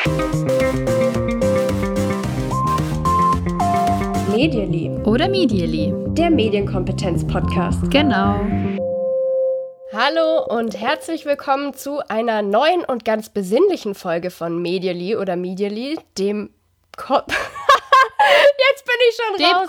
Medially oder Medially, der Medienkompetenz-Podcast. Genau. Hallo und herzlich willkommen zu einer neuen und ganz besinnlichen Folge von Medially oder Medially, dem Jetzt bin ich schon raus.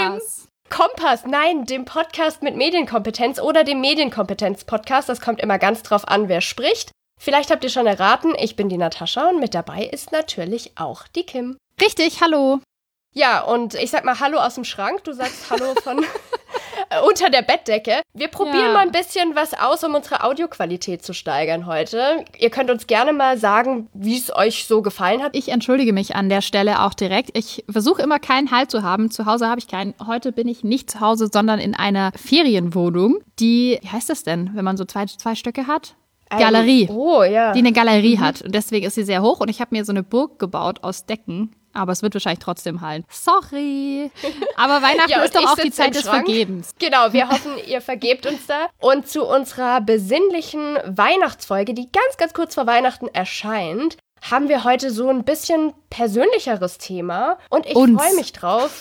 Dem Podcast mit Medienkompetenz oder dem Medienkompetenz-Podcast. Das kommt immer ganz drauf an, wer spricht. Vielleicht habt ihr schon erraten, ich bin die Natascha und mit dabei ist natürlich auch die Kim. Richtig, hallo. Ja, und ich sag mal Hallo aus dem Schrank, du sagst Hallo von unter der Bettdecke. Wir probieren mal ein bisschen was aus, um unsere Audioqualität zu steigern heute. Ihr könnt uns gerne mal sagen, wie es euch so gefallen hat. Ich entschuldige mich an der Stelle auch direkt. Ich versuche immer keinen Halt zu haben. Zu Hause habe ich keinen. Heute bin ich nicht zu Hause, sondern in einer Ferienwohnung, die, wie heißt das denn, wenn man so zwei Stöcke hat? Galerie. Oh, ja. Die eine Galerie hat. Und deswegen ist sie sehr hoch und ich habe mir so eine Burg gebaut aus Decken. Aber es wird wahrscheinlich trotzdem hallen. Sorry. Aber Weihnachten ist doch auch die Zeit des Vergebens. Genau, wir hoffen, ihr vergebt uns da. Und zu unserer besinnlichen Weihnachtsfolge, die ganz, ganz kurz vor Weihnachten erscheint, haben wir heute so ein bisschen persönlicheres Thema. Und ich freue mich drauf.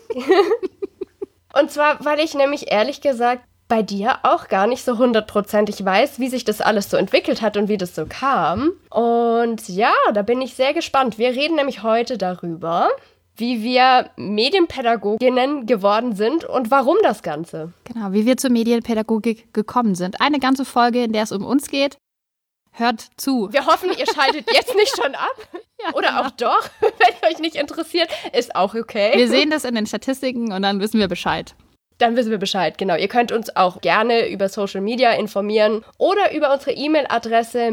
Und zwar, weil ich nämlich ehrlich gesagt bei dir auch gar nicht so 100%ig weiß, wie sich das alles so entwickelt hat und wie das so kam. Und ja, da bin ich sehr gespannt. Wir reden nämlich heute darüber, wie wir Medienpädagoginnen geworden sind und warum das Ganze. Genau, wie wir zur Medienpädagogik gekommen sind. Eine ganze Folge, in der es um uns geht. Hört zu. Wir hoffen, ihr schaltet jetzt nicht schon ab. Ja, oder genau. Auch doch, wenn euch nicht interessiert, ist auch okay. Wir sehen das in den Statistiken und dann wissen wir Bescheid. Dann wissen wir Bescheid, genau. Ihr könnt uns auch gerne über Social Media informieren oder über unsere E-Mail-Adresse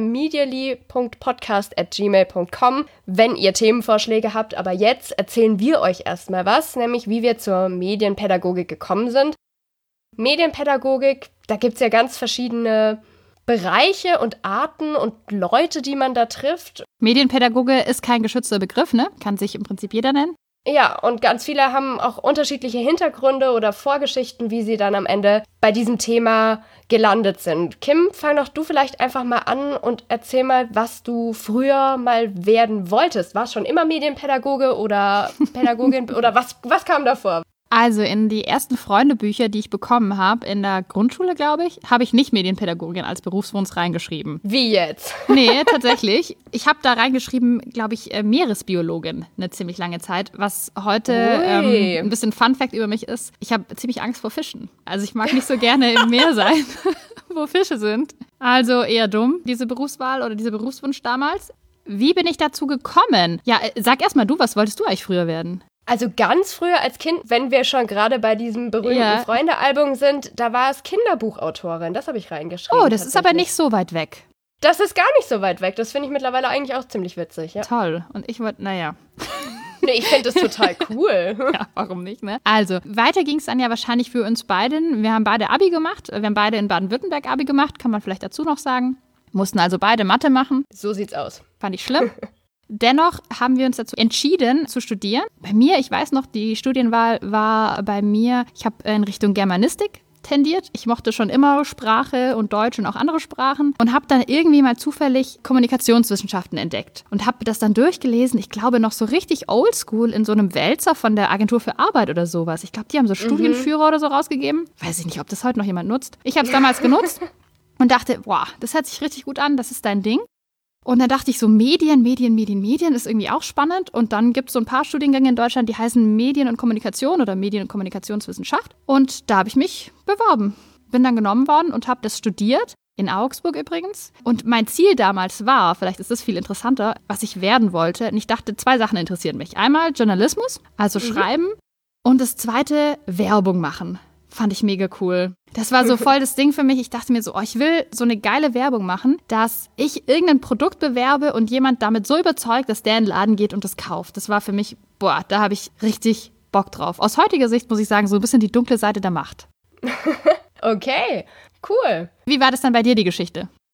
medially.podcast@gmail.com, wenn ihr Themenvorschläge habt. Aber jetzt erzählen wir euch erstmal was, nämlich wie wir zur Medienpädagogik gekommen sind. Medienpädagogik, da gibt es ja ganz verschiedene Bereiche und Arten und Leute, die man da trifft. Medienpädagoge ist kein geschützter Begriff, ne? Kann sich im Prinzip jeder nennen. Ja, und ganz viele haben auch unterschiedliche Hintergründe oder Vorgeschichten, wie sie dann am Ende bei diesem Thema gelandet sind. Kim, fang doch du vielleicht einfach mal an und erzähl mal, was du früher mal werden wolltest. Warst du schon immer Medienpädagoge oder Pädagogin oder was kam davor? Also in die ersten Freundebücher, die ich bekommen habe, in der Grundschule, glaube ich, habe ich nicht Medienpädagogin als Berufswunsch reingeschrieben. Wie jetzt? Nee, tatsächlich. Ich habe da reingeschrieben, glaube ich, Meeresbiologin eine ziemlich lange Zeit, was heute ein bisschen Fun-Fact über mich ist. Ich habe ziemlich Angst vor Fischen. Also ich mag nicht so gerne im Meer sein, wo Fische sind. Also eher dumm, diese Berufswahl oder dieser Berufswunsch damals. Wie bin ich dazu gekommen? Ja, sag erst mal du, was wolltest du eigentlich früher werden? Also ganz früher als Kind, wenn wir schon gerade bei diesem berühmten Freunde-Album sind, da war es Kinderbuchautorin. Das habe ich reingeschrieben. Oh, das ist aber nicht so weit weg. Das ist gar nicht so weit weg. Das finde ich mittlerweile eigentlich auch ziemlich witzig. Ja. Toll. Und ich wollte, naja. Nee, ich finde das total cool. Ja, warum nicht, ne? Also, weiter ging es dann ja wahrscheinlich für uns beiden. Wir haben beide Abi gemacht. Wir haben beide in Baden-Württemberg Abi gemacht, kann man vielleicht dazu noch sagen. Mussten also beide Mathe machen. So sieht's aus. Fand ich schlimm. Dennoch haben wir uns dazu entschieden, zu studieren. Bei mir, ich weiß noch, die Studienwahl war bei mir, ich habe in Richtung Germanistik tendiert. Ich mochte schon immer Sprache und Deutsch und auch andere Sprachen und habe dann irgendwie mal zufällig Kommunikationswissenschaften entdeckt und habe das dann durchgelesen. Ich glaube noch so richtig oldschool in so einem Wälzer von der Agentur für Arbeit oder sowas. Ich glaube, die haben so Studienführer oder so rausgegeben. Weiß ich nicht, ob das heute noch jemand nutzt. Ich habe es damals genutzt und dachte, wow, das hört sich richtig gut an, das ist dein Ding. Und dann dachte ich so, Medien ist irgendwie auch spannend. Und dann gibt es so ein paar Studiengänge in Deutschland, die heißen Medien und Kommunikation oder Medien- und Kommunikationswissenschaft. Und da habe ich mich beworben. Bin dann genommen worden und habe das studiert, in Augsburg übrigens. Und mein Ziel damals war, vielleicht ist das viel interessanter, was ich werden wollte. Und ich dachte, 2 Sachen interessieren mich. Einmal Journalismus, also Schreiben. Und das zweite, Werbung machen. Fand ich mega cool. Das war so voll das Ding für mich. Ich dachte mir so, ich will so eine geile Werbung machen, dass ich irgendein Produkt bewerbe und jemand damit so überzeugt, dass der in den Laden geht und das kauft. Das war für mich, da habe ich richtig Bock drauf. Aus heutiger Sicht muss ich sagen, so ein bisschen die dunkle Seite der Macht. Okay, cool. Wie war das dann bei dir, die Geschichte?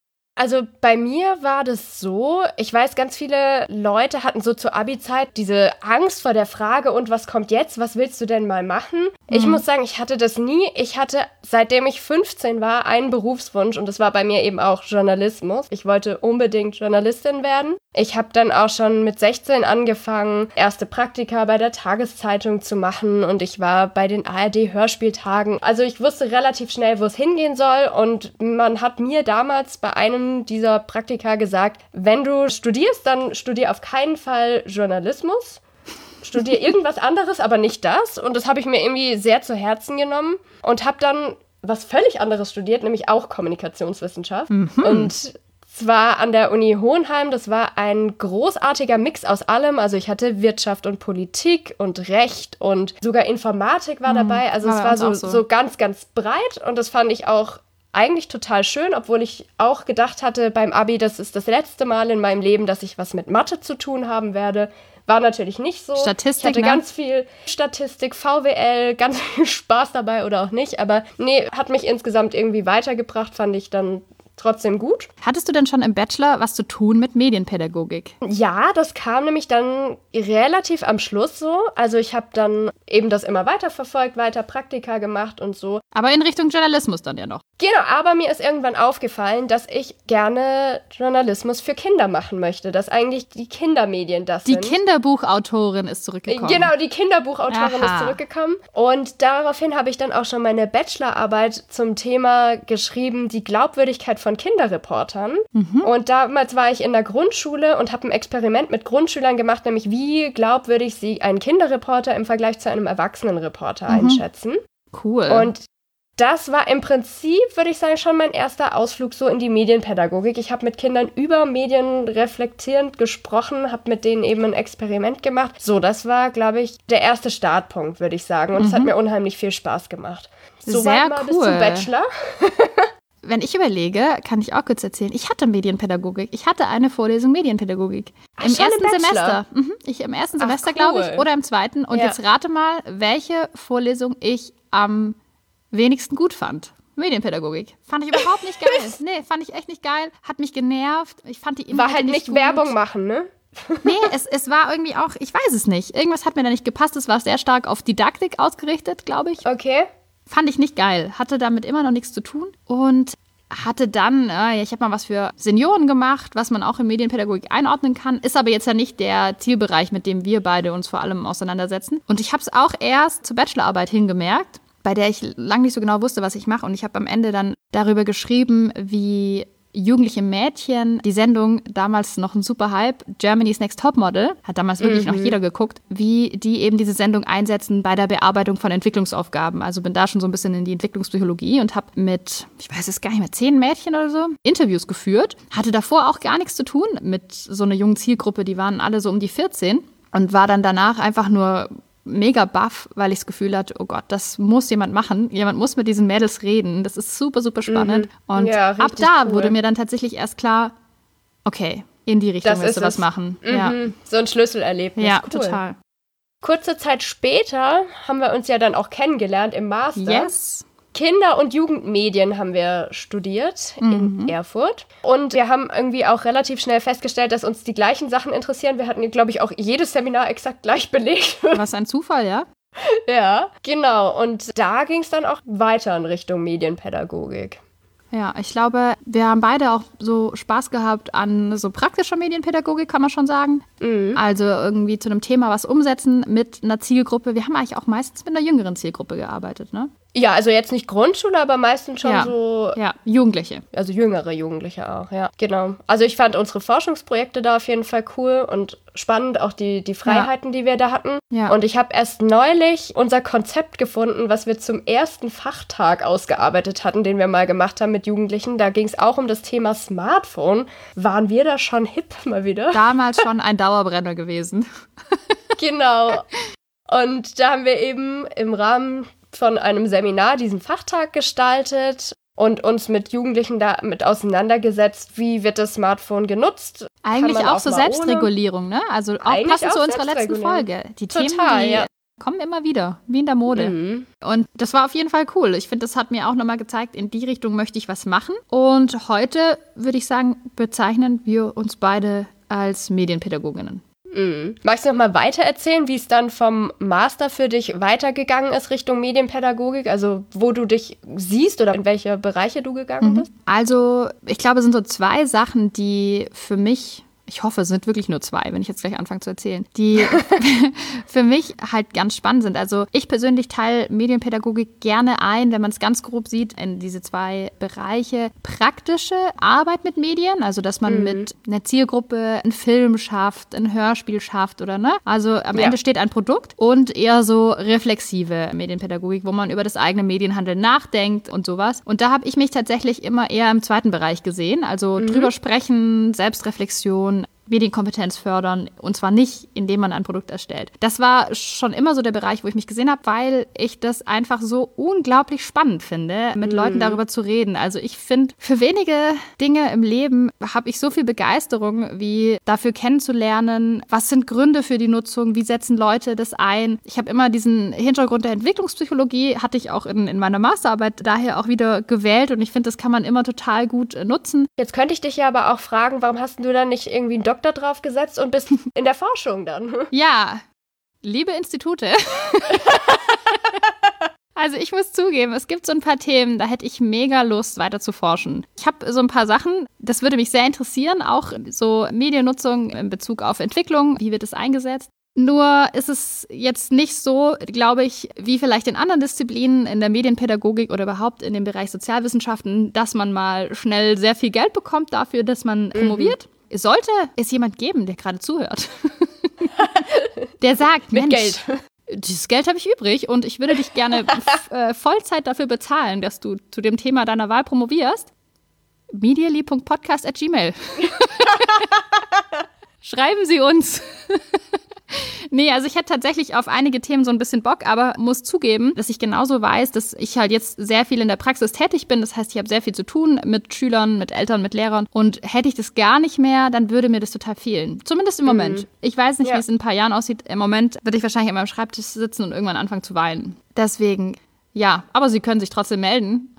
Also bei mir war das so, ich weiß, ganz viele Leute hatten so zur Abi-Zeit diese Angst vor der Frage, und was kommt jetzt, was willst du denn mal machen? Ich muss sagen, ich hatte das nie. Ich hatte, seitdem ich 15 war, einen Berufswunsch, und das war bei mir eben auch Journalismus. Ich wollte unbedingt Journalistin werden. Ich habe dann auch schon mit 16 angefangen, erste Praktika bei der Tageszeitung zu machen, und ich war bei den ARD-Hörspieltagen. Also ich wusste relativ schnell, wo es hingehen soll, und man hat mir damals bei einem dieser Praktika gesagt, wenn du studierst, dann studier auf keinen Fall Journalismus. Studier irgendwas anderes, aber nicht das. Und das habe ich mir irgendwie sehr zu Herzen genommen und habe dann was völlig anderes studiert, nämlich auch Kommunikationswissenschaft. Und zwar an der Uni Hohenheim. Das war ein großartiger Mix aus allem. Also ich hatte Wirtschaft und Politik und Recht und sogar Informatik war dabei. Also es war so ganz, ganz breit, und das fand ich auch eigentlich total schön, obwohl ich auch gedacht hatte beim Abi, das ist das letzte Mal in meinem Leben, dass ich was mit Mathe zu tun haben werde. War natürlich nicht so. Statistik, ich hatte ganz viel Statistik, VWL, ganz viel Spaß dabei oder auch nicht. Aber nee, hat mich insgesamt irgendwie weitergebracht, fand ich dann trotzdem gut. Hattest du denn schon im Bachelor was zu tun mit Medienpädagogik? Ja, das kam nämlich dann relativ am Schluss so. Also ich habe dann eben das immer weiter verfolgt, weiter Praktika gemacht und so. Aber in Richtung Journalismus dann ja noch. Genau, aber mir ist irgendwann aufgefallen, dass ich gerne Journalismus für Kinder machen möchte, dass eigentlich die Kindermedien das sind. Die Kinderbuchautorin ist zurückgekommen. Genau, die Kinderbuchautorin ist zurückgekommen. Und daraufhin habe ich dann auch schon meine Bachelorarbeit zum Thema geschrieben, die Glaubwürdigkeit von Kinderreportern. Und damals war ich in der Grundschule und habe ein Experiment mit Grundschülern gemacht, nämlich wie glaubwürdig sie einen Kinderreporter im Vergleich zu einem Erwachsenenreporter einschätzen. Cool. Und das war im Prinzip, würde ich sagen, schon mein erster Ausflug so in die Medienpädagogik. Ich habe mit Kindern über Medien reflektierend gesprochen, habe mit denen eben ein Experiment gemacht. So, das war, glaube ich, der erste Startpunkt, würde ich sagen. Und es hat mir unheimlich viel Spaß gemacht. Sehr cool. Bis zum Bachelor. Wenn ich überlege, kann ich auch kurz erzählen, ich hatte Medienpädagogik. Ich hatte eine Vorlesung Medienpädagogik. Im ersten Semester. Im ersten Semester, glaube ich, oder im zweiten. Und jetzt rate mal, welche Vorlesung ich am wenigsten gut fand. Medienpädagogik. Fand ich überhaupt nicht geil. Nee, fand ich echt nicht geil. Hat mich genervt. Ich fand die Inhalte war halt nicht gut. Werbung machen, ne? Nee, es war irgendwie auch, ich weiß es nicht. Irgendwas hat mir da nicht gepasst. Es war sehr stark auf Didaktik ausgerichtet, glaube ich. Okay. Fand ich nicht geil. Hatte damit immer noch nichts zu tun. Und hatte dann, ich habe mal was für Senioren gemacht, was man auch in Medienpädagogik einordnen kann. Ist aber jetzt ja nicht der Zielbereich, mit dem wir beide uns vor allem auseinandersetzen. Und ich habe es auch erst zur Bachelorarbeit hingemerkt, bei der ich lange nicht so genau wusste, was ich mache. Und ich habe am Ende dann darüber geschrieben, wie jugendliche Mädchen die Sendung, damals noch ein super Hype, Germany's Next Topmodel, hat damals wirklich noch jeder geguckt, wie die eben diese Sendung einsetzen bei der Bearbeitung von Entwicklungsaufgaben. Also bin da schon so ein bisschen in die Entwicklungspsychologie und habe mit, ich weiß es gar nicht mehr, 10 Mädchen oder so, Interviews geführt. Hatte davor auch gar nichts zu tun mit so einer jungen Zielgruppe, die waren alle so um die 14 und war dann danach einfach nur mega baff, weil ich das Gefühl hatte, oh Gott, das muss jemand machen. Jemand muss mit diesen Mädels reden. Das ist super, super spannend. Und ja, ab da wurde mir dann tatsächlich erst klar, okay, in die Richtung willst du was machen. Ja. So ein Schlüsselerlebnis. Ja, cool. total. Kurze Zeit später haben wir uns ja dann auch kennengelernt im Master. Yes. Kinder- und Jugendmedien haben wir studiert in Erfurt. Und wir haben irgendwie auch relativ schnell festgestellt, dass uns die gleichen Sachen interessieren. Wir hatten, glaube ich, auch jedes Seminar exakt gleich belegt. Was ein Zufall, ja? Ja, genau. Und da ging es dann auch weiter in Richtung Medienpädagogik. Ja, ich glaube, wir haben beide auch so Spaß gehabt an so praktischer Medienpädagogik, kann man schon sagen. Also irgendwie zu einem Thema was umsetzen mit einer Zielgruppe. Wir haben eigentlich auch meistens mit einer jüngeren Zielgruppe gearbeitet, ne? Ja, also jetzt nicht Grundschule, aber meistens schon Ja, Jugendliche. Also jüngere Jugendliche auch, ja, genau. Also ich fand unsere Forschungsprojekte da auf jeden Fall cool und spannend, auch die Freiheiten, die wir da hatten. Ja. Und ich habe erst neulich unser Konzept gefunden, was wir zum ersten Fachtag ausgearbeitet hatten, den wir mal gemacht haben mit Jugendlichen. Da ging es auch um das Thema Smartphone. Waren wir da schon hip mal wieder? Damals schon ein Dauerbrenner gewesen. Genau. Und da haben wir eben im Rahmen von einem Seminar diesen Fachtag gestaltet und uns mit Jugendlichen damit auseinandergesetzt, wie wird das Smartphone genutzt. Eigentlich auch so Selbstregulierung, ne? Also auch passend zu unserer letzten Folge. Die Total, Themen, die kommen immer wieder, wie in der Mode. Mhm. Und das war auf jeden Fall cool. Ich finde, das hat mir auch nochmal gezeigt, in die Richtung möchte ich was machen. Und heute, würde ich sagen, bezeichnen wir uns beide als Medienpädagoginnen. Mhm. Magst du noch mal weiter erzählen, wie es dann vom Master für dich weitergegangen ist Richtung Medienpädagogik? Also wo du dich siehst oder in welche Bereiche du gegangen bist? Also ich glaube, es sind so 2 Sachen, die für mich, ich hoffe, es sind wirklich nur 2, wenn ich jetzt gleich anfange zu erzählen, die für mich halt ganz spannend sind. Also ich persönlich teile Medienpädagogik gerne ein, wenn man es ganz grob sieht, in diese 2 Bereiche. Praktische Arbeit mit Medien, also dass man mit einer Zielgruppe einen Film schafft, ein Hörspiel schafft oder ne? Also am Ende steht ein Produkt und eher so reflexive Medienpädagogik, wo man über das eigene Medienhandeln nachdenkt und sowas. Und da habe ich mich tatsächlich immer eher im 2. Bereich gesehen, also drüber sprechen, Selbstreflexion, Medienkompetenz fördern und zwar nicht, indem man ein Produkt erstellt. Das war schon immer so der Bereich, wo ich mich gesehen habe, weil ich das einfach so unglaublich spannend finde, mit Leuten darüber zu reden. Also ich finde, für wenige Dinge im Leben habe ich so viel Begeisterung, wie dafür kennenzulernen, was sind Gründe für die Nutzung, wie setzen Leute das ein. Ich habe immer diesen Hintergrund der Entwicklungspsychologie, hatte ich auch in meiner Masterarbeit daher auch wieder gewählt und ich finde, das kann man immer total gut nutzen. Jetzt könnte ich dich ja aber auch fragen, warum hast du dann nicht irgendwie einen Doktor drauf gesetzt und bist in der Forschung dann? Ja, liebe Institute. Also ich muss zugeben, es gibt so ein paar Themen, da hätte ich mega Lust, weiter zu forschen. Ich habe so ein paar Sachen, das würde mich sehr interessieren, auch so Mediennutzung in Bezug auf Entwicklung, wie wird es eingesetzt. Nur ist es jetzt nicht so, glaube ich, wie vielleicht in anderen Disziplinen in der Medienpädagogik oder überhaupt in dem Bereich Sozialwissenschaften, dass man mal schnell sehr viel Geld bekommt dafür, dass man promoviert. Sollte es jemand geben, der gerade zuhört, der sagt, mit Mensch, Geld. Dieses Geld habe ich übrig und ich würde dich gerne Vollzeit dafür bezahlen, dass du zu dem Thema deiner Wahl promovierst. medially.podcast@gmail. Schreiben Sie uns. Nee, also ich hätte tatsächlich auf einige Themen so ein bisschen Bock, aber muss zugeben, dass ich genauso weiß, dass ich halt jetzt sehr viel in der Praxis tätig bin. Das heißt, ich habe sehr viel zu tun mit Schülern, mit Eltern, mit Lehrern. Und hätte ich das gar nicht mehr, dann würde mir das total fehlen. Zumindest im Moment. Ich weiß nicht, wie es in ein paar Jahren aussieht. Im Moment würde ich wahrscheinlich an meinem Schreibtisch sitzen und irgendwann anfangen zu weinen. Deswegen, ja, aber Sie können sich trotzdem melden.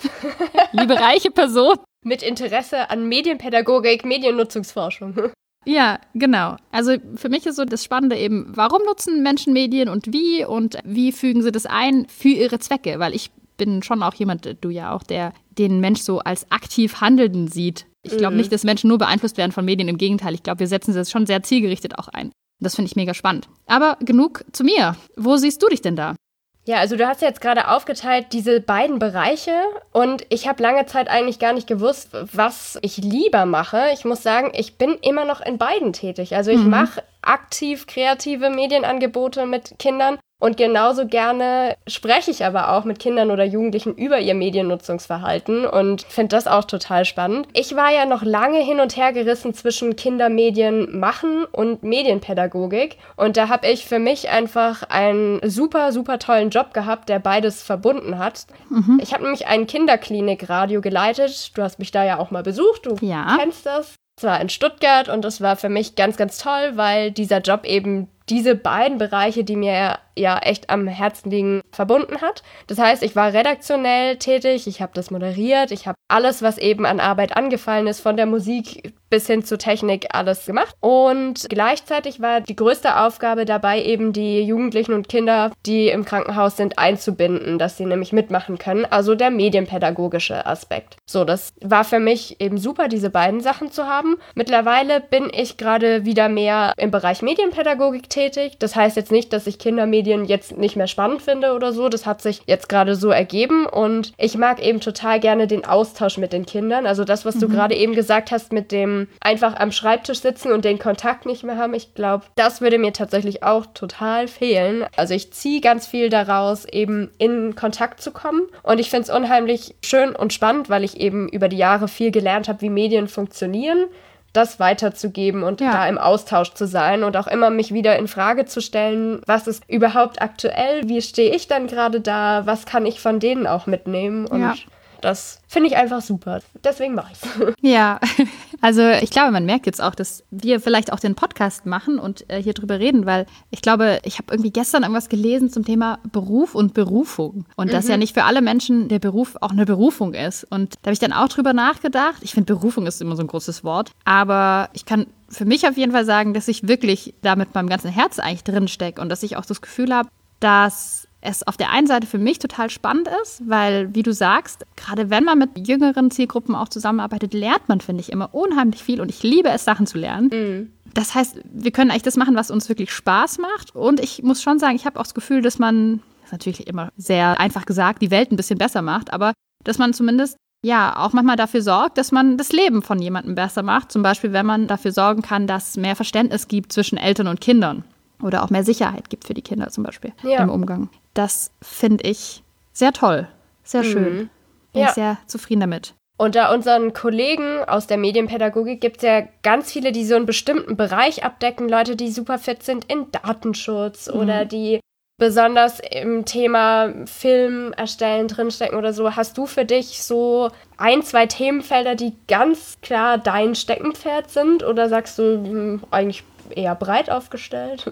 Liebe reiche Person. Mit Interesse an Medienpädagogik, Mediennutzungsforschung. Ja, genau. Also für mich ist so das Spannende eben, warum nutzen Menschen Medien und wie fügen sie das ein für ihre Zwecke? Weil ich bin schon auch jemand, du ja auch, der den Mensch so als aktiv Handelnden sieht. Ich glaube nicht, dass Menschen nur beeinflusst werden von Medien. Im Gegenteil, ich glaube, wir setzen das schon sehr zielgerichtet auch ein. Das finde ich mega spannend. Aber genug zu mir. Wo siehst du dich denn da? Ja, also du hast ja jetzt gerade aufgeteilt, diese beiden Bereiche und ich habe lange Zeit eigentlich gar nicht gewusst, was ich lieber mache. Ich muss sagen, ich bin immer noch in beiden tätig. Also ich mache aktiv kreative Medienangebote mit Kindern und genauso gerne spreche ich aber auch mit Kindern oder Jugendlichen über ihr Mediennutzungsverhalten und finde das auch total spannend. Ich war ja noch lange hin und her gerissen zwischen Kindermedien machen und Medienpädagogik und da habe ich für mich einfach einen super, super tollen Job gehabt, der beides verbunden hat. Ich habe nämlich ein Kinderklinik-Radio geleitet. Du hast mich da ja auch mal besucht, du kennst das. Es war in Stuttgart und das war für mich ganz, ganz toll, weil dieser Job eben diese beiden Bereiche, die mir ja echt am Herzen liegen, verbunden hat. Das heißt, ich war redaktionell tätig, ich habe das moderiert, ich habe alles, was eben an Arbeit angefallen ist, von der Musik bis hin zur Technik, alles gemacht. Und gleichzeitig war die größte Aufgabe dabei, eben die Jugendlichen und Kinder, die im Krankenhaus sind, einzubinden, dass sie nämlich mitmachen können. Also der medienpädagogische Aspekt. So, das war für mich eben super, diese beiden Sachen zu haben. Mittlerweile bin ich gerade wieder mehr im Bereich Medienpädagogik tätig. Das heißt jetzt nicht, dass ich Kindermedien jetzt nicht mehr spannend finde oder so. Das hat sich jetzt gerade so ergeben und ich mag eben total gerne den Austausch mit den Kindern. Also das, was du gerade eben gesagt hast mit dem einfach am Schreibtisch sitzen und den Kontakt nicht mehr haben. Ich glaube, das würde mir tatsächlich auch total fehlen. Also ich ziehe ganz viel daraus, eben in Kontakt zu kommen und ich finde es unheimlich schön und spannend, weil ich eben über die Jahre viel gelernt habe, wie Medien funktionieren, das weiterzugeben und da im Austausch zu sein und auch immer mich wieder in Frage zu stellen, was ist überhaupt aktuell, wie stehe ich dann gerade da, was kann ich von denen auch mitnehmen und das finde ich einfach super. Deswegen mache ich es. Ja, Also ich glaube, man merkt jetzt auch, dass wir vielleicht auch den Podcast machen und hier drüber reden, weil ich glaube, ich habe irgendwie gestern irgendwas gelesen zum Thema Beruf und Berufung. Und dass ja nicht für alle Menschen der Beruf auch eine Berufung ist. Und da habe ich dann auch drüber nachgedacht. Ich finde, Berufung ist immer so ein großes Wort. Aber ich kann für mich auf jeden Fall sagen, dass ich wirklich da mit meinem ganzen Herz eigentlich drin stecke und dass ich auch das Gefühl habe, dass es auf der einen Seite für mich total spannend ist, weil, wie du sagst, gerade wenn man mit jüngeren Zielgruppen auch zusammenarbeitet, lernt man, finde ich, immer unheimlich viel und ich liebe es, Sachen zu lernen. Mhm. Das heißt, wir können eigentlich das machen, was uns wirklich Spaß macht und ich muss schon sagen, ich habe auch das Gefühl, dass man, das ist natürlich immer sehr einfach gesagt, die Welt ein bisschen besser macht, aber dass man zumindest ja auch manchmal dafür sorgt, dass man das Leben von jemandem besser macht, zum Beispiel, wenn man dafür sorgen kann, dass es mehr Verständnis gibt zwischen Eltern und Kindern. Oder auch mehr Sicherheit gibt für die Kinder zum Beispiel im Umgang. Das finde ich sehr toll, sehr schön. Bin ich sehr zufrieden damit. Unter unseren Kollegen aus der Medienpädagogik gibt es ja ganz viele, die so einen bestimmten Bereich abdecken. Leute, die super fit sind in Datenschutz oder die besonders im Thema Film erstellen drinstecken oder so. Hast du für dich so 1, 2 Themenfelder, die ganz klar dein Steckenpferd sind? Oder sagst du eigentlich eher breit aufgestellt?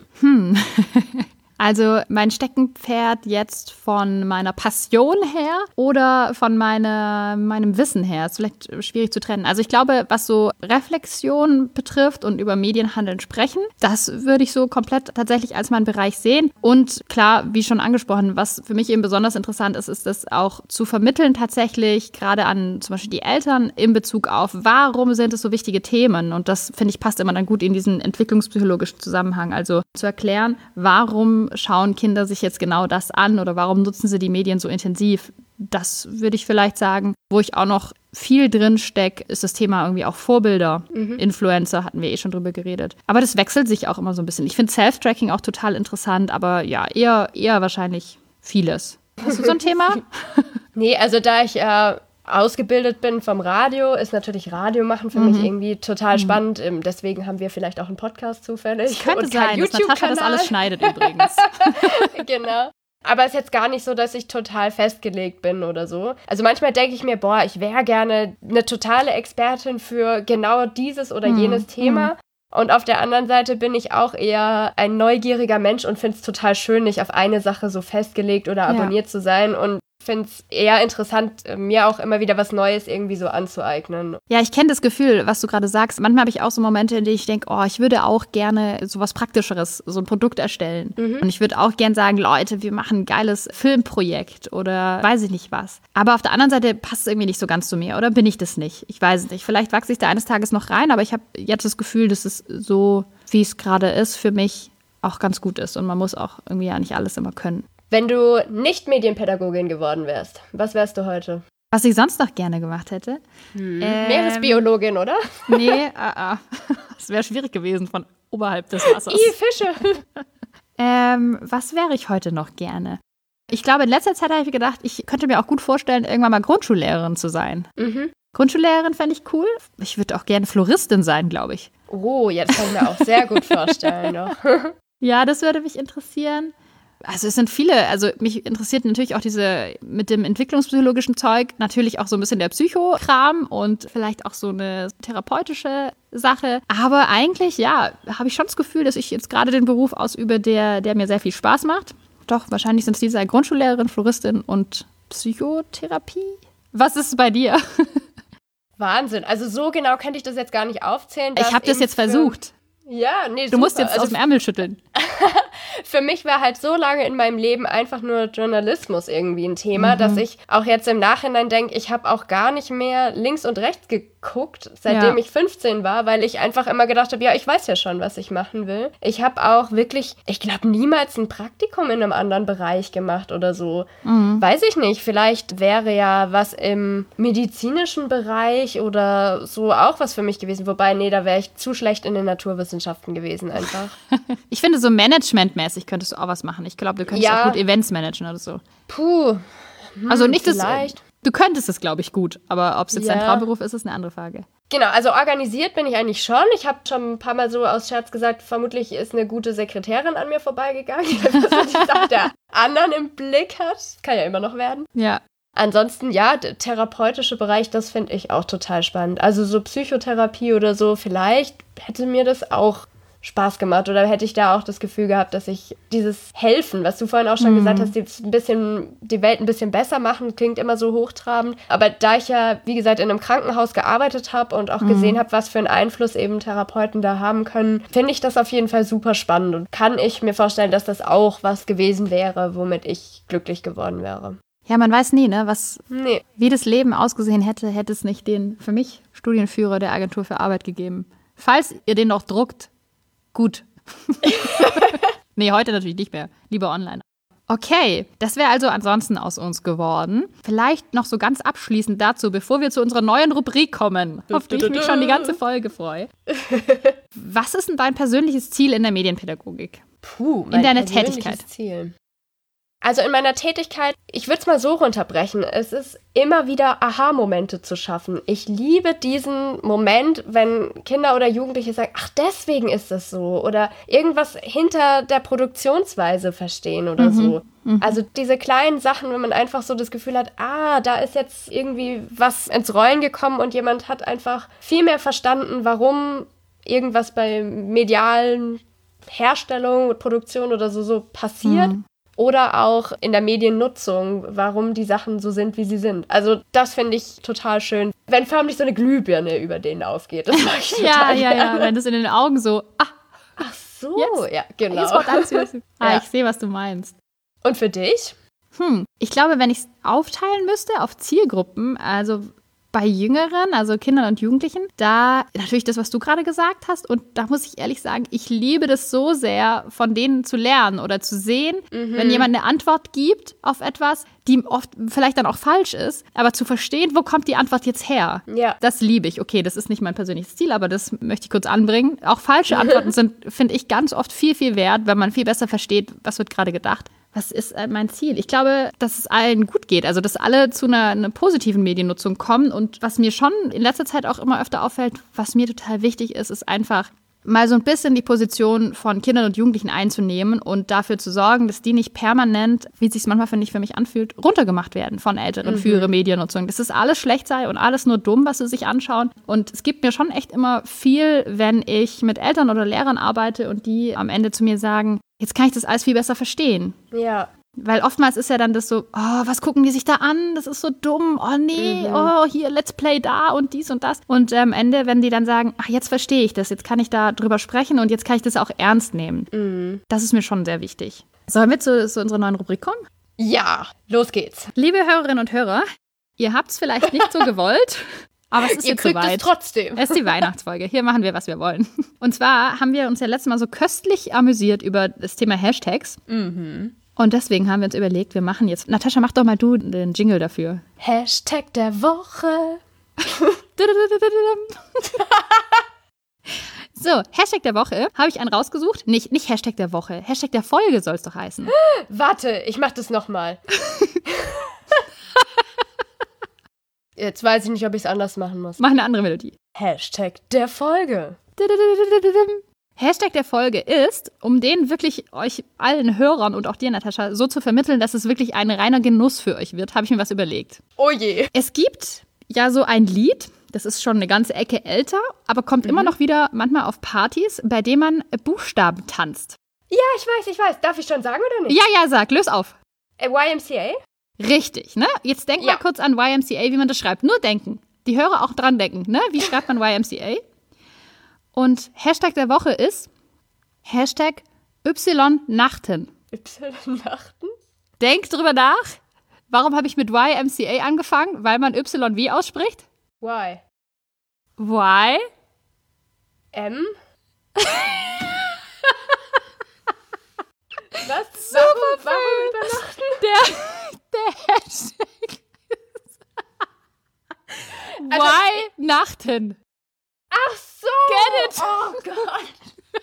Also mein Steckenpferd jetzt von meiner Passion her oder von meinem Wissen her ist vielleicht schwierig zu trennen. Also ich glaube, was so Reflexion betrifft und über Medienhandeln sprechen, das würde ich so komplett tatsächlich als meinen Bereich sehen. Und klar, wie schon angesprochen, was für mich eben besonders interessant ist, ist das auch zu vermitteln tatsächlich, gerade an zum Beispiel die Eltern in Bezug auf, warum sind es so wichtige Themen? Und das, finde ich, passt immer dann gut in diesen entwicklungspsychologischen Zusammenhang. Also zu erklären, warum schauen Kinder sich jetzt genau das an oder warum nutzen sie die Medien so intensiv? Das würde ich vielleicht sagen. Wo ich auch noch viel drin stecke, ist das Thema irgendwie auch Vorbilder. Influencer hatten wir schon drüber geredet. Aber das wechselt sich auch immer so ein bisschen. Ich finde Self-Tracking auch total interessant, aber ja, eher wahrscheinlich vieles. Hast du so ein Thema? Nee, also da ich ausgebildet bin vom Radio, ist natürlich Radio machen für mich irgendwie total spannend. Deswegen haben wir vielleicht auch einen Podcast zufällig. Es könnte sein, dass Natascha das alles schneidet übrigens. Genau. Aber es ist jetzt gar nicht so, dass ich total festgelegt bin oder so. Also manchmal denke ich mir, ich wäre gerne eine totale Expertin für genau dieses oder jenes Thema. Und auf der anderen Seite bin ich auch eher ein neugieriger Mensch und finde es total schön, nicht auf eine Sache so festgelegt oder abonniert zu sein und finde es eher interessant, mir auch immer wieder was Neues irgendwie so anzueignen. Ja, ich kenne das Gefühl, was du gerade sagst. Manchmal habe ich auch so Momente, in denen ich denke, ich würde auch gerne so was Praktischeres, so ein Produkt erstellen. Und ich würde auch gerne sagen, Leute, wir machen ein geiles Filmprojekt oder weiß ich nicht was. Aber auf der anderen Seite passt es irgendwie nicht so ganz zu mir, oder bin ich das nicht? Ich weiß es nicht. Vielleicht wachse ich da eines Tages noch rein, aber ich habe jetzt das Gefühl, dass es so, wie es gerade ist, für mich auch ganz gut ist. Und man muss auch irgendwie ja nicht alles immer können. Wenn du nicht Medienpädagogin geworden wärst, was wärst du heute? Was ich sonst noch gerne gemacht hätte? Meeresbiologin, oder? Nee, das wäre schwierig gewesen von oberhalb des Wassers. Fische! Was wäre ich heute noch gerne? Ich glaube, in letzter Zeit habe ich gedacht, ich könnte mir auch gut vorstellen, irgendwann mal Grundschullehrerin zu sein. Grundschullehrerin fände ich cool. Ich würde auch gerne Floristin sein, glaube ich. Oh, jetzt kann ich mir auch sehr gut vorstellen. Noch. Ja, das würde mich interessieren. Also es sind viele, also mich interessiert natürlich auch diese mit dem entwicklungspsychologischen Zeug, natürlich auch so ein bisschen der Psychokram und vielleicht auch so eine therapeutische Sache. Aber eigentlich, ja, habe ich schon das Gefühl, dass ich jetzt gerade den Beruf ausübe, der mir sehr viel Spaß macht. Doch, wahrscheinlich sind es diese Floristin, Floristin und Psychotherapie. Was ist es bei dir? Wahnsinn, also so genau könnte ich das jetzt gar nicht aufzählen. Ich habe das jetzt versucht. Ja, nee, Du musst jetzt aus dem Ärmel schütteln. Für mich war halt so lange in meinem Leben einfach nur Journalismus irgendwie ein Thema, dass ich auch jetzt im Nachhinein denke, ich habe auch gar nicht mehr links und rechts geguckt, seitdem ich 15 war, weil ich einfach immer gedacht habe, ja, ich weiß ja schon, was ich machen will. Ich habe auch wirklich, ich glaube, niemals ein Praktikum in einem anderen Bereich gemacht oder so. Weiß ich nicht, vielleicht wäre ja was im medizinischen Bereich oder so auch was für mich gewesen. Wobei, nee, da wäre ich zu schlecht in den Naturwissenschaften gewesen einfach. Ich finde, so managementmäßig könntest du auch was machen. Ich glaube, du könntest auch gut Events managen oder so. Puh. Also nicht vielleicht. Du könntest es, glaube ich, gut. Aber ob es jetzt dein Traumberuf ist, ist eine andere Frage. Genau, also organisiert bin ich eigentlich schon. Ich habe schon ein paar Mal so aus Scherz gesagt, vermutlich ist eine gute Sekretärin an mir vorbeigegangen, die die Sache der anderen im Blick hat. Kann ja immer noch werden. Ja. Ansonsten, ja, der therapeutische Bereich, das finde ich auch total spannend. Also so Psychotherapie oder so, vielleicht hätte mir das auch Spaß gemacht oder hätte ich da auch das Gefühl gehabt, dass ich dieses Helfen, was du vorhin auch schon gesagt hast, die Welt ein bisschen besser machen, klingt immer so hochtrabend. Aber da ich ja, wie gesagt, in einem Krankenhaus gearbeitet habe und auch gesehen habe, was für einen Einfluss eben Therapeuten da haben können, finde ich das auf jeden Fall super spannend und kann ich mir vorstellen, dass das auch was gewesen wäre, womit ich glücklich geworden wäre. Ja, man weiß nie, ne, wie das Leben ausgesehen hätte es nicht den, für mich, Studienführer der Agentur für Arbeit gegeben. Falls ihr den noch druckt, gut. Nee, heute natürlich nicht mehr. Lieber online. Okay, das wäre also ansonsten aus uns geworden. Vielleicht noch so ganz abschließend dazu, bevor wir zu unserer neuen Rubrik kommen, auf die ich mich schon die ganze Folge freue. Was ist denn dein persönliches Ziel in der Medienpädagogik? In deiner Tätigkeit? Ziel. Also in meiner Tätigkeit, ich würde es mal so runterbrechen, es ist immer wieder Aha-Momente zu schaffen. Ich liebe diesen Moment, wenn Kinder oder Jugendliche sagen, ach, deswegen ist das so. Oder irgendwas hinter der Produktionsweise verstehen oder so. Also diese kleinen Sachen, wenn man einfach so das Gefühl hat, da ist jetzt irgendwie was ins Rollen gekommen und jemand hat einfach viel mehr verstanden, warum irgendwas bei medialen Herstellung, Produktion oder so passiert. Oder auch in der Mediennutzung, warum die Sachen so sind, wie sie sind. Also das finde ich total schön. Wenn förmlich so eine Glühbirne über denen aufgeht, das mag ich total gerne. Ja, wenn das in den Augen so, ach so, jetzt, ja, genau. Jetzt macht alles wieder. Ich sehe, was du meinst. Und für dich? Ich glaube, wenn ich es aufteilen müsste auf Zielgruppen, also bei Jüngeren, also Kindern und Jugendlichen, da natürlich das, was du gerade gesagt hast. Und da muss ich ehrlich sagen, ich liebe das so sehr, von denen zu lernen oder zu sehen, wenn jemand eine Antwort gibt auf etwas, die oft vielleicht dann auch falsch ist, aber zu verstehen, wo kommt die Antwort jetzt her? Ja. Das liebe ich. Okay, das ist nicht mein persönliches Ziel, aber das möchte ich kurz anbringen. Auch falsche Antworten sind, finde ich, ganz oft viel, viel wert, wenn man viel besser versteht, was wird gerade gedacht. Was ist mein Ziel? Ich glaube, dass es allen gut geht, also dass alle zu einer positiven Mediennutzung kommen. Und was mir schon in letzter Zeit auch immer öfter auffällt, was mir total wichtig ist, ist einfach mal so ein bisschen die Position von Kindern und Jugendlichen einzunehmen und dafür zu sorgen, dass die nicht permanent, wie es sich manchmal, finde ich, für mich anfühlt, runtergemacht werden von Älteren für ihre Mediennutzung. Dass das alles schlecht sei und alles nur dumm, was sie sich anschauen. Und es gibt mir schon echt immer viel, wenn ich mit Eltern oder Lehrern arbeite und die am Ende zu mir sagen, jetzt kann ich das alles viel besser verstehen. Ja. Weil oftmals ist ja dann das so, was gucken die sich da an? Das ist so dumm. Oh nee, hier, Let's Play da und dies und das. Und am Ende, wenn die dann sagen, ach, jetzt verstehe ich das, jetzt kann ich da drüber sprechen und jetzt kann ich das auch ernst nehmen. Das ist mir schon sehr wichtig. Sollen wir zu unserer neuen Rubrik kommen? Ja, los geht's. Liebe Hörerinnen und Hörer, ihr habt es vielleicht nicht so gewollt, aber es ist jetzt soweit. Ihr kriegt es trotzdem. Es ist die Weihnachtsfolge. Hier machen wir, was wir wollen. Und zwar haben wir uns ja letztes Mal so köstlich amüsiert über das Thema Hashtags. Und deswegen haben wir uns überlegt, wir machen jetzt... Natascha, mach doch mal du den Jingle dafür. Hashtag der Woche. So, Hashtag der Woche. Habe ich einen rausgesucht? Nicht Hashtag der Woche. Hashtag der Folge soll es doch heißen. Warte, ich mach das nochmal. Jetzt weiß ich nicht, ob ich es anders machen muss. Mach eine andere Melodie. Hashtag der Folge. Hashtag der Folge ist, um den wirklich euch allen Hörern und auch dir, Natascha, so zu vermitteln, dass es wirklich ein reiner Genuss für euch wird, habe ich mir was überlegt. Oh je. Es gibt ja so ein Lied, das ist schon eine ganze Ecke älter, aber kommt immer noch wieder manchmal auf Partys, bei dem man Buchstaben tanzt. Ja, ich weiß. Darf ich schon sagen oder nicht? Ja, sag, löse auf. YMCA? Richtig, ne? Jetzt denk mal kurz an YMCA, wie man das schreibt. Nur denken. Die Hörer auch dran denken, ne? Wie schreibt man YMCA? Und Hashtag der Woche ist Hashtag Y-Nachten. Y-Nachten? Denk drüber nach. Warum habe ich mit YMCA angefangen? Weil man Y wie ausspricht? Y. Y? M? Was? Super warum übernachten? Der Hashtag ist Y-Nachten. Ach so! Get it? Oh Gott!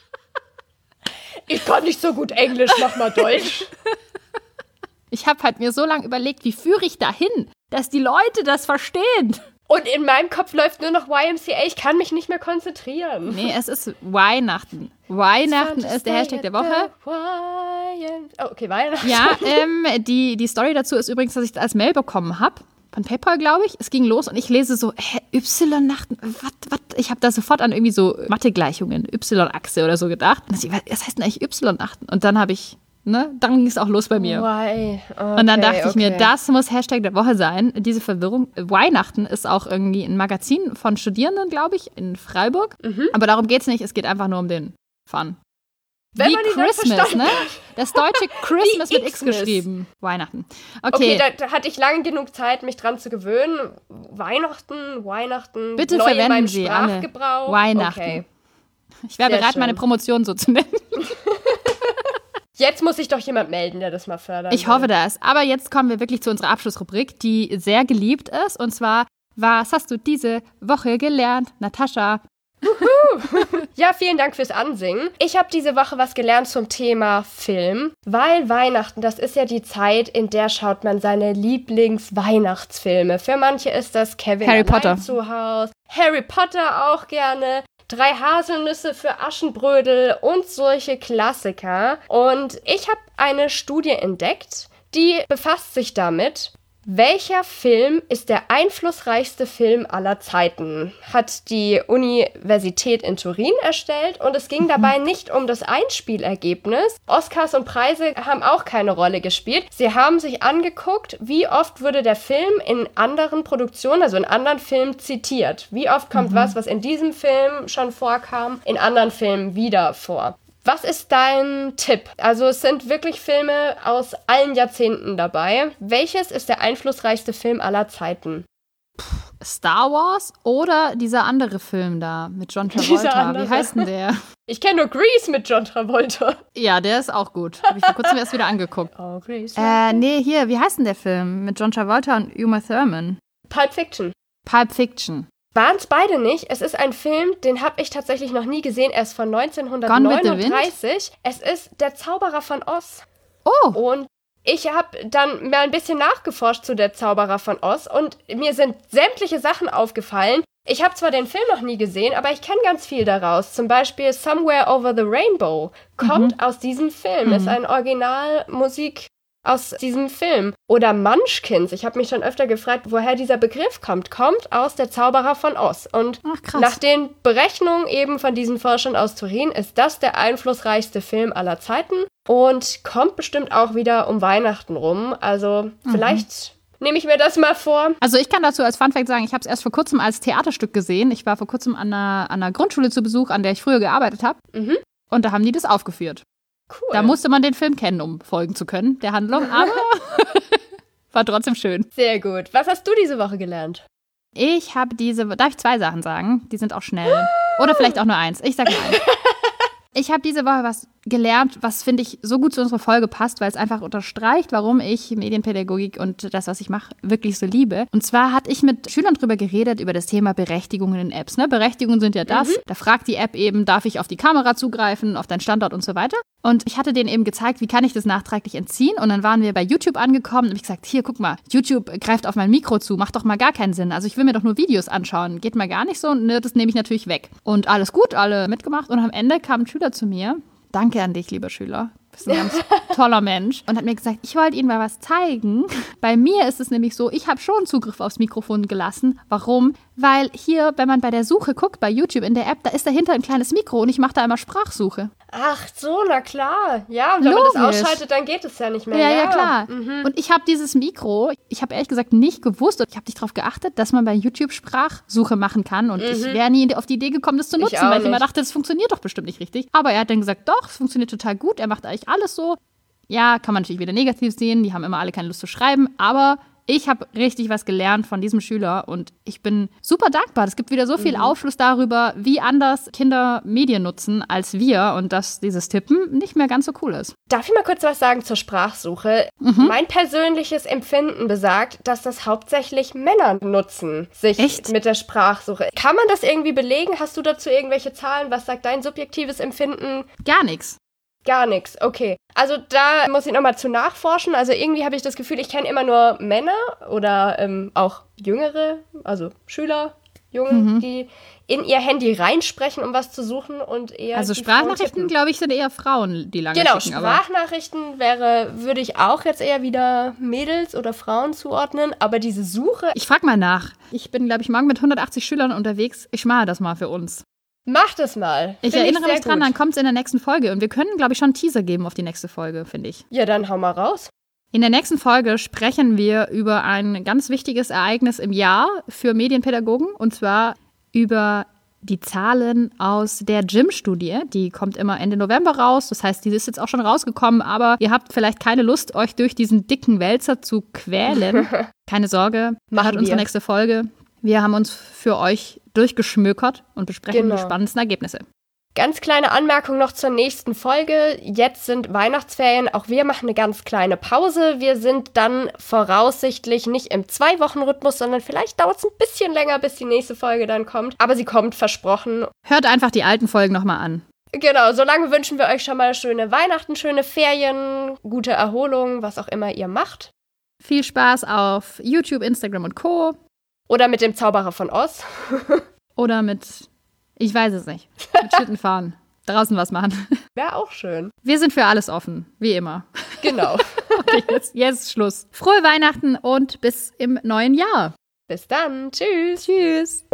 Ich kann nicht so gut Englisch, mach mal Deutsch. Ich habe halt mir so lange überlegt, wie führe ich dahin, dass die Leute das verstehen. Und in meinem Kopf läuft nur noch YMCA. Ich kann mich nicht mehr konzentrieren. Nee, es ist Weihnachten. Weihnachten ist der Hashtag der Woche. Oh, okay, Weihnachten. Ja, die Story dazu ist übrigens, dass ich das als Mail bekommen habe. Von PayPal, glaube ich. Es ging los und ich lese so, Y-Nachten, was? Ich habe da sofort an irgendwie so Mathegleichungen, Y-Achse oder so gedacht. Und was heißt denn eigentlich Y-Nachten? Und dann habe ich, dann ging es auch los bei mir. Why? Okay, und dann dachte ich mir, das muss Hashtag der Woche sein, diese Verwirrung. Weihnachten ist auch irgendwie ein Magazin von Studierenden, glaube ich, in Freiburg. Aber darum geht es nicht, es geht einfach nur um den Fun. Wenn wie man die Christmas, ne? Das deutsche Christmas mit X geschrieben. Weihnachten. Okay, da hatte ich lange genug Zeit, mich dran zu gewöhnen. Weihnachten. Bitte neu verwenden in meinem Sie alle Sprachgebrauch. Weihnachten. Okay. Ich wäre Sehr bereit, schön. meine Promotion so zu nennen. Jetzt muss sich doch jemand melden, der das mal fördert. Ich hoffe das. Aber jetzt kommen wir wirklich zu unserer Abschlussrubrik, die sehr geliebt ist. Und zwar, was hast du diese Woche gelernt, Natascha? Ja, vielen Dank fürs Ansingen. Ich habe diese Woche was gelernt zum Thema Film, weil Weihnachten, das ist ja die Zeit, in der schaut man seine Lieblings-Weihnachtsfilme. Für manche ist das Kevin Harry allein Potter zu Hause, Harry Potter auch gerne, 3 Haselnüsse für Aschenbrödel und solche Klassiker. Und ich habe eine Studie entdeckt, die befasst sich damit, welcher Film ist der einflussreichste Film aller Zeiten? Hat die Universität in Turin erstellt und es ging dabei nicht um das Einspielergebnis. Oscars und Preise haben auch keine Rolle gespielt. Sie haben sich angeguckt, wie oft wurde der Film in anderen Produktionen, also in anderen Filmen zitiert. Wie oft kommt was in diesem Film schon vorkam, in anderen Filmen wieder vor. Was ist dein Tipp? Also es sind wirklich Filme aus allen Jahrzehnten dabei. Welches ist der einflussreichste Film aller Zeiten? Star Wars oder dieser andere Film da mit John Travolta? Wie heißt denn der? Ich kenne nur Grease mit John Travolta. Ja, der ist auch gut. Habe ich vor kurzem erst wieder angeguckt. Oh, Grease. Nee, hier, wie heißt denn der Film mit John Travolta und Uma Thurman? Pulp Fiction. Pulp Fiction. Waren es beide nicht. Es ist ein Film, den habe ich tatsächlich noch nie gesehen. Er ist von Gone with the Wind? 1939. Es ist Der Zauberer von Oz. Oh. Und ich habe dann mal ein bisschen nachgeforscht zu Der Zauberer von Oz und mir sind sämtliche Sachen aufgefallen. Ich habe zwar den Film noch nie gesehen, aber ich kenne ganz viel daraus. Zum Beispiel Somewhere Over the Rainbow kommt aus diesem Film. Ist ein Originalmusik aus diesem Film. Oder Munchkins. Ich habe mich schon öfter gefragt, woher dieser Begriff kommt. Kommt aus Der Zauberer von Oz. Und nach den Berechnungen eben von diesen Forschern aus Turin ist das der einflussreichste Film aller Zeiten und kommt bestimmt auch wieder um Weihnachten rum. Also vielleicht nehme ich mir das mal vor. Also ich kann dazu als Funfact sagen, ich habe es erst vor kurzem als Theaterstück gesehen. Ich war vor kurzem an einer Grundschule zu Besuch, an der ich früher gearbeitet habe. Und da haben die das aufgeführt. Cool. Da musste man den Film kennen, um folgen zu können, der Handlung, aber war trotzdem schön. Sehr gut. Was hast du diese Woche gelernt? Ich habe darf ich 2 Sachen sagen? Die sind auch schnell. Oder vielleicht auch nur 1. Ich sage nur 1. Ich habe diese Woche was gelernt, was, finde ich, so gut zu unserer Folge passt, weil es einfach unterstreicht, warum ich Medienpädagogik und das, was ich mache, wirklich so liebe. Und zwar hatte ich mit Schülern drüber geredet, über das Thema Berechtigungen in Apps. Ne? Berechtigungen sind ja das. Da fragt die App eben, darf ich auf die Kamera zugreifen, auf deinen Standort und so weiter. Und ich hatte denen eben gezeigt, wie kann ich das nachträglich entziehen. Und dann waren wir bei YouTube angekommen und habe ich gesagt, hier, guck mal, YouTube greift auf mein Mikro zu, macht doch mal gar keinen Sinn. Also ich will mir doch nur Videos anschauen, geht mal gar nicht so. Ne, das nehme ich natürlich weg. Und alles gut, alle mitgemacht. Und am Ende kam ein Schüler zu mir. Danke an dich, lieber Schüler. Du bist ein ganz toller Mensch. Und hat mir gesagt, ich wollte Ihnen mal was zeigen. Bei mir ist es nämlich so, ich habe schon Zugriff aufs Mikrofon gelassen. Warum? Weil hier, wenn man bei der Suche guckt, bei YouTube in der App, da ist dahinter ein kleines Mikro und ich mache da immer Sprachsuche. Ach so, na klar. Ja, und wenn man das ausschaltet, dann geht es ja nicht mehr. Ja, klar. Und ich habe dieses Mikro, ich habe ehrlich gesagt nicht gewusst und ich habe nicht darauf geachtet, dass man bei YouTube Sprachsuche machen kann. Und ich wäre nie auf die Idee gekommen, das zu nutzen, weil ich immer dachte, das funktioniert doch bestimmt nicht richtig. Aber er hat dann gesagt, doch, es funktioniert total gut. Er macht eigentlich alles so. Ja, kann man natürlich wieder negativ sehen. Die haben immer alle keine Lust zu schreiben. Aber ich habe richtig was gelernt von diesem Schüler und ich bin super dankbar. Es gibt wieder so viel Aufschluss darüber, wie anders Kinder Medien nutzen als wir und dass dieses Tippen nicht mehr ganz so cool ist. Darf ich mal kurz was sagen zur Sprachsuche? Mein persönliches Empfinden besagt, dass das hauptsächlich Männer nutzen, sich mit der Sprachsuche. Kann man das irgendwie belegen? Hast du dazu irgendwelche Zahlen? Was sagt dein subjektives Empfinden? Gar nichts. Gar nichts, okay. Also da muss ich nochmal zu nachforschen. Also irgendwie habe ich das Gefühl, ich kenne immer nur Männer oder auch Jüngere, also Schüler, Jungen, die in ihr Handy reinsprechen, um was zu suchen und eher. Also Sprachnachrichten, glaube ich, sind eher Frauen, die lange schicken. Genau, Sprachnachrichten würde ich auch jetzt eher wieder Mädels oder Frauen zuordnen, aber diese Suche. Ich frage mal nach. Ich bin, glaube ich, morgen mit 180 Schülern unterwegs. Ich mache das mal für uns. Mach das mal. Ich erinnere mich dran, dann kommt es in der nächsten Folge. Und wir können, glaube ich, schon einen Teaser geben auf die nächste Folge, finde ich. Ja, dann hau mal raus. In der nächsten Folge sprechen wir über ein ganz wichtiges Ereignis im Jahr für Medienpädagogen. Und zwar über die Zahlen aus der GYM-Studie. Die kommt immer Ende November raus. Das heißt, die ist jetzt auch schon rausgekommen. Aber ihr habt vielleicht keine Lust, euch durch diesen dicken Wälzer zu quälen. Keine Sorge, hört unsere nächste Folge. Wir haben uns für euch durchgeschmökert und besprechen die spannendsten Ergebnisse. Ganz kleine Anmerkung noch zur nächsten Folge. Jetzt sind Weihnachtsferien. Auch wir machen eine ganz kleine Pause. Wir sind dann voraussichtlich nicht im 2-Wochen-Rhythmus, sondern vielleicht dauert es ein bisschen länger, bis die nächste Folge dann kommt. Aber sie kommt, versprochen. Hört einfach die alten Folgen nochmal an. Genau, solange wünschen wir euch schon mal schöne Weihnachten, schöne Ferien, gute Erholung, was auch immer ihr macht. Viel Spaß auf YouTube, Instagram und Co. Oder mit dem Zauberer von Oz. Oder mit, ich weiß es nicht, mit Schlitten fahren. Draußen was machen. Wäre auch schön. Wir sind für alles offen, wie immer. Genau. Okay, jetzt Schluss. Frohe Weihnachten und bis im neuen Jahr. Bis dann. Tschüss. Tschüss.